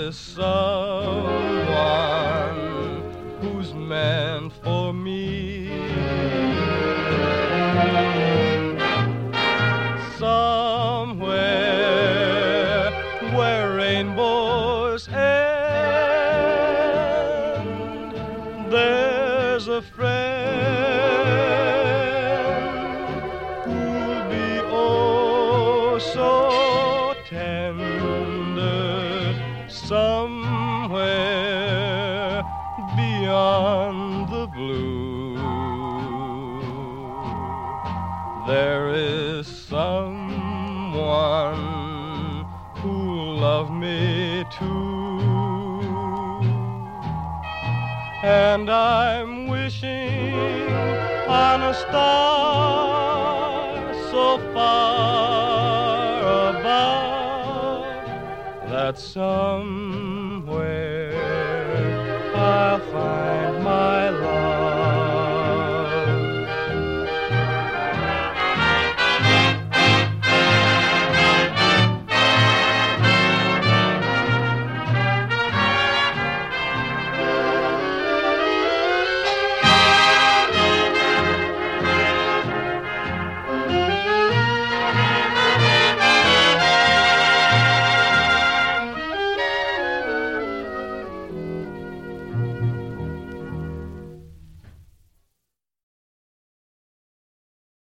is someone who's meant for me. Somewhere where rainbows end, there's a friend who'll be oh so tender. Somewhere beyond the blue, there is someone who'll love me too. And I'm wishing on a star so far above that somewhere